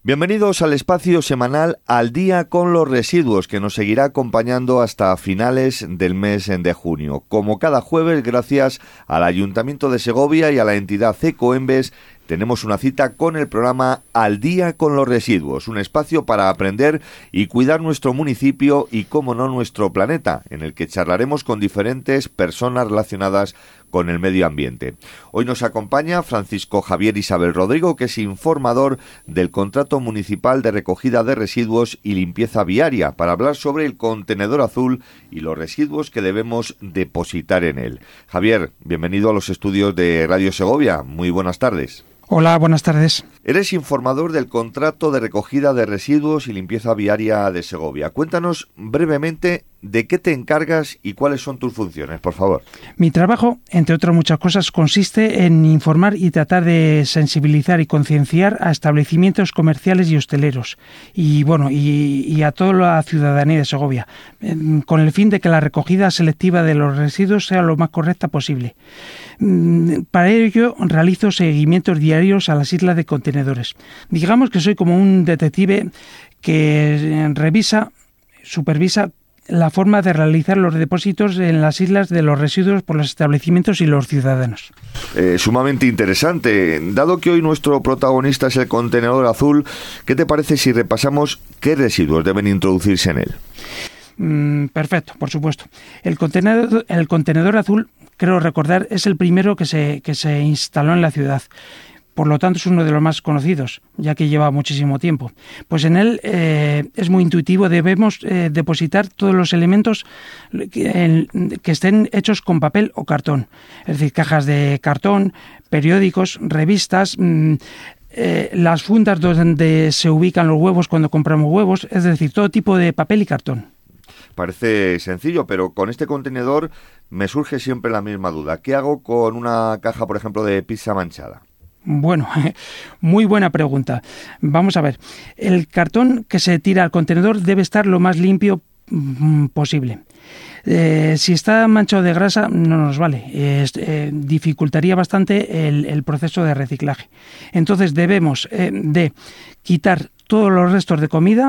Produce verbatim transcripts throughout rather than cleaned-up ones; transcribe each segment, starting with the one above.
Bienvenidos al espacio semanal Al Día con los Residuos, que nos seguirá acompañando hasta finales del mes de junio. Como cada jueves, gracias al Ayuntamiento de Segovia y a la entidad Ecoembes, tenemos una cita con el programa Al Día con los Residuos, un espacio para aprender y cuidar nuestro municipio y, cómo no, nuestro planeta, en el que charlaremos con diferentes personas relacionadas con el medio ambiente. Hoy nos acompaña Francisco Javier Isabel Rodrigo, que es informador del Contrato Municipal de Recogida de Residuos y Limpieza Viaria, para hablar sobre el contenedor azul y los residuos que debemos depositar en él. Javier, bienvenido a los estudios de Radio Segovia. Muy buenas tardes. Hola, buenas tardes. Eres informador del Contrato de Recogida de Residuos y Limpieza Viaria de Segovia. Cuéntanos brevemente de qué te encargas y cuáles son tus funciones, por favor. Mi trabajo, entre otras muchas cosas, consiste en informar y tratar de sensibilizar y concienciar a establecimientos comerciales y hosteleros y, bueno, y, y a toda la ciudadanía de Segovia, con el fin de que la recogida selectiva de los residuos sea lo más correcta posible. Para ello realizo seguimientos diarios a las islas de contenedores. Digamos que soy como un detective que revisa, supervisa la forma de realizar los depósitos en las islas de los residuos por los establecimientos y los ciudadanos. Eh, sumamente interesante. Dado que hoy nuestro protagonista es el contenedor azul, ¿qué te parece si repasamos qué residuos deben introducirse en él? Mm, perfecto, por supuesto. El contenedor, el contenedor azul, creo recordar, es el primero que se, que se instaló en la ciudad. Por lo tanto, es uno de los más conocidos, ya que lleva muchísimo tiempo. Pues en él eh, es muy intuitivo, debemos eh, depositar todos los elementos que, en, que estén hechos con papel o cartón. Es decir, cajas de cartón, periódicos, revistas, mmm, eh, las fundas donde se ubican los huevos cuando compramos huevos, es decir, todo tipo de papel y cartón. Parece sencillo, pero con este contenedor me surge siempre la misma duda. ¿Qué hago con una caja, por ejemplo, de pizza manchada? Bueno, muy buena pregunta. Vamos a ver. El cartón que se tira al contenedor debe estar lo más limpio mm, posible. Eh, si está manchado de grasa, no nos vale. Eh, eh, dificultaría bastante el, el proceso de reciclaje. Entonces debemos eh, de quitar todos los restos de comida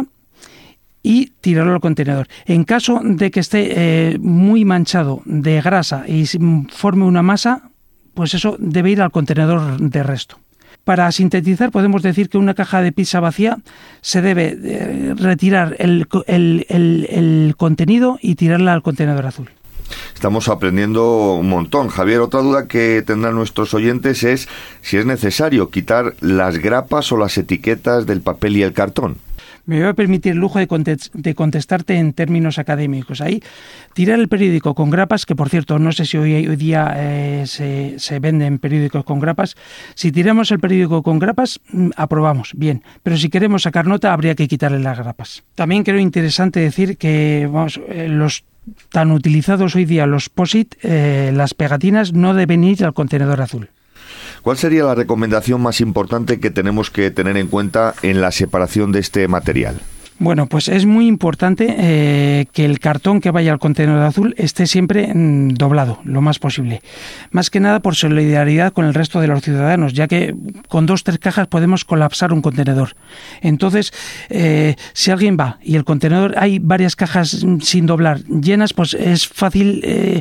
y tirarlo al contenedor. En caso de que esté eh, muy manchado de grasa y forme una masa, pues eso debe ir al contenedor de resto. Para sintetizar, podemos decir que una caja de pizza vacía se debe eh, retirar el, el, el, el contenido y tirarla al contenedor azul. Estamos aprendiendo un montón. Javier, otra duda que tendrán nuestros oyentes es si es necesario quitar las grapas o las etiquetas del papel y el cartón. Me voy a permitir el lujo de, contest- de contestarte en términos académicos. Ahí, tirar el periódico con grapas, que por cierto, no sé si hoy, hoy día eh, se, se venden periódicos con grapas. Si tiramos el periódico con grapas, mm, aprobamos, bien. Pero si queremos sacar nota, habría que quitarle las grapas. También creo interesante decir que vamos, eh, los tan utilizados hoy día, los post-it, eh, las pegatinas, no deben ir al contenedor azul. ¿Cuál sería la recomendación más importante que tenemos que tener en cuenta en la separación de este material? Bueno, pues es muy importante eh, que el cartón que vaya al contenedor azul esté siempre mm, doblado, lo más posible. Más que nada por solidaridad con el resto de los ciudadanos, ya que con dos o tres cajas podemos colapsar un contenedor. Entonces, eh, si alguien va y el contenedor hay varias cajas sin doblar llenas, pues es fácil Eh,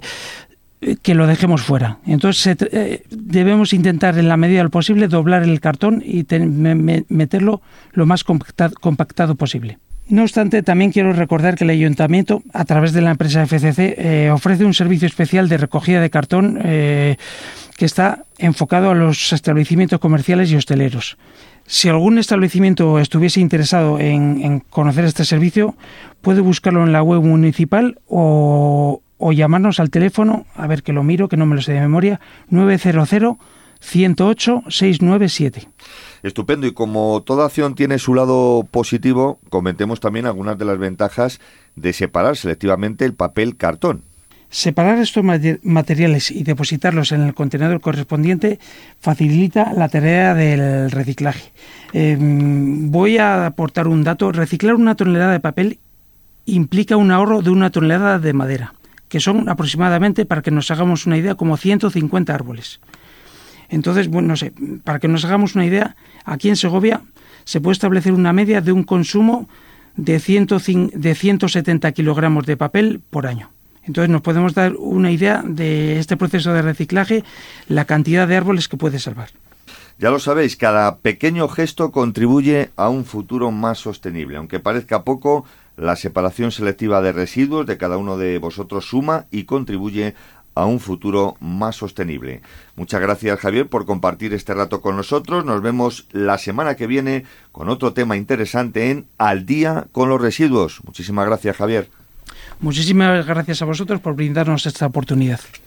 que lo dejemos fuera. Entonces eh, debemos intentar en la medida de lo posible doblar el cartón y ten, me, me, meterlo lo más compactado, compactado posible. No obstante, también quiero recordar que el Ayuntamiento, a través de la empresa F C C, eh, ofrece un servicio especial de recogida de cartón eh, que está enfocado a los establecimientos comerciales y hosteleros. Si algún establecimiento estuviese interesado en, en conocer este servicio, puede buscarlo en la web municipal o o llamarnos al teléfono, a ver que lo miro, que no me lo sé de memoria, nueve cero cero, uno cero ocho, seis nueve siete. Estupendo, y como toda acción tiene su lado positivo, comentemos también algunas de las ventajas de separar selectivamente el papel-cartón. Separar estos materiales y depositarlos en el contenedor correspondiente facilita la tarea del reciclaje. Eh, voy a aportar un dato. Reciclar una tonelada de papel implica un ahorro de una tonelada de madera, que son aproximadamente, para que nos hagamos una idea, como ciento cincuenta árboles. Entonces, bueno, no sé, para que nos hagamos una idea, aquí en Segovia se puede establecer una media de un consumo de, ciento cinco, de ciento setenta kilogramos de papel por año. Entonces nos podemos dar una idea de este proceso de reciclaje, la cantidad de árboles que puede salvar. Ya lo sabéis, cada pequeño gesto contribuye a un futuro más sostenible. Aunque parezca poco, la separación selectiva de residuos de cada uno de vosotros suma y contribuye a un futuro más sostenible. Muchas gracias, Javier, por compartir este rato con nosotros. Nos vemos la semana que viene con otro tema interesante en Al Día con los Residuos. Muchísimas gracias, Javier. Muchísimas gracias a vosotros por brindarnos esta oportunidad.